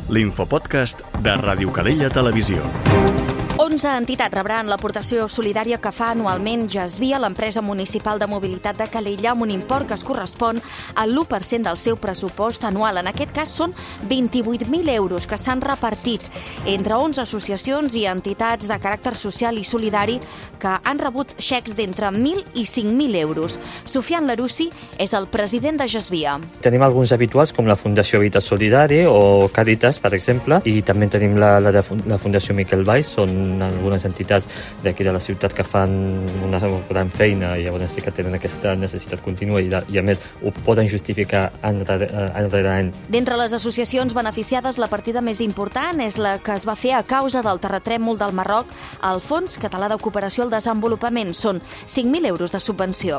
l'infopodcast de Ràdio Calella Televisió. 11 entitats rebran l'aportació solidària que fa anualment Gesvia, l'empresa municipal de mobilitat de Calella, amb un import que es correspon al 1% del seu pressupost anual. En aquest cas són 28.000 euros que s'han repartit entre 11 associacions i entitats de caràcter social i solidari que han rebut xecs d'entre 1.000 i 5.000 euros. Sofian Larussi és el president de Gesvia. Tenim alguns habituals com la Fundació Habitat Solidari o Càritas, per exemple, i també tenim la Fundació Miquel Valls. Són algunes entitats d'aquí de la ciutat que fan una gran feina i llavors sí que tenen aquesta necessitat contínua i a més ho poden justificar any rere any. D'entre les associacions beneficiades, la partida més important és la que es va fer a causa del terratrèmol del Marroc al Fons Català de Cooperació al Desenvolupament. Són 5.000 euros de subvenció.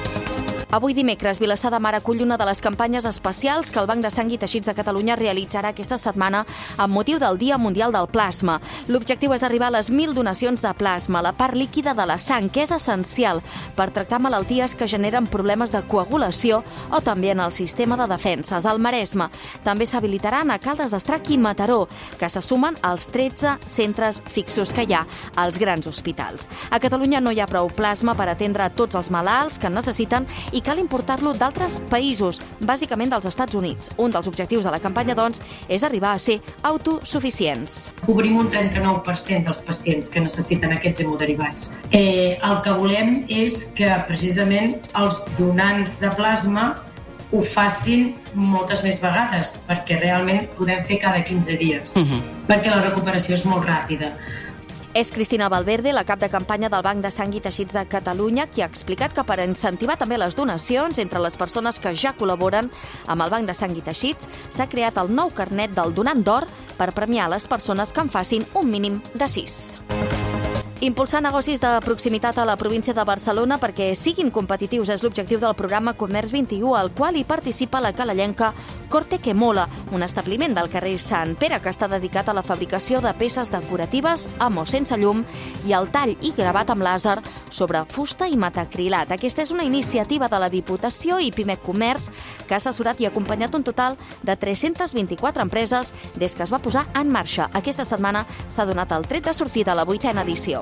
Avui dimecres, Vilassar de Mar acull una de les campanyes especials que el Banc de Sang i Teixits de Catalunya realitzarà aquesta setmana amb motiu del Dia Mundial del Plasma. L'objectiu és arribar a les 1.000 donacions de plasma, la part líquida de la sang, que és essencial per tractar malalties que generen problemes de coagulació o també en el sistema de defenses. Al Maresme també s'habilitaran a Caldes d'Estrac i Mataró, que se sumen als 13 centres fixos que hi ha als grans hospitals. A Catalunya no hi ha prou plasma per atendre tots els malalts que en necessiten i cal importar-lo d'altres països, bàsicament dels Estats Units. Un dels objectius de la campanya, doncs, és arribar a ser autosuficients. Cobrim un 39% dels pacients que necessiten aquests hemoderivats. El que volem és que, precisament, els donants de plasma ho facin moltes més vegades, perquè realment podem fer cada 15 dies, perquè la recuperació és molt ràpida. És Cristina Valverde, la cap de campanya del Banc de Sang i Teixits de Catalunya, qui ha explicat que per incentivar també les donacions entre les persones que ja col·laboren amb el Banc de Sang i Teixits s'ha creat el nou carnet del donant d'or per premiar les persones que en facin un mínim de 6. Impulsar negocis de proximitat a la província de Barcelona perquè siguin competitius és l'objectiu del programa Comerç 21, al qual hi participa la calellenca Corte que Mola, un establiment del carrer Sant Pere que està dedicat a la fabricació de peces decoratives amb o sense llum i el tall i gravat amb làser sobre fusta i metacrilat. Aquesta és una iniciativa de la Diputació i Pimec Comerç que ha assessorat i acompanyat un total de 324 empreses des que es va posar en marxa. Aquesta setmana s'ha donat el tret de sortida a la 8a edició.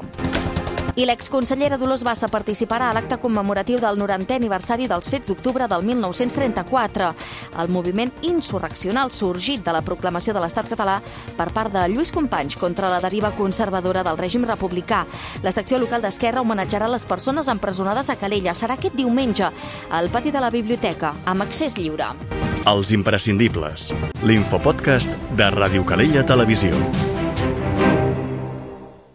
I l'exconsellera Dolors Bassa participarà a l'acte commemoratiu del 90è aniversari dels fets d'octubre del 1934, el moviment insurreccional sorgit de la proclamació de l'Estat català per part de Lluís Companys contra la deriva conservadora del règim republicà. La secció local d'Esquerra homenatjarà les persones empresonades a Calella. Serà aquest diumenge al pati de la biblioteca, amb accés lliure. Els imprescindibles, l'infopodcast de Ràdio Calella Televisió.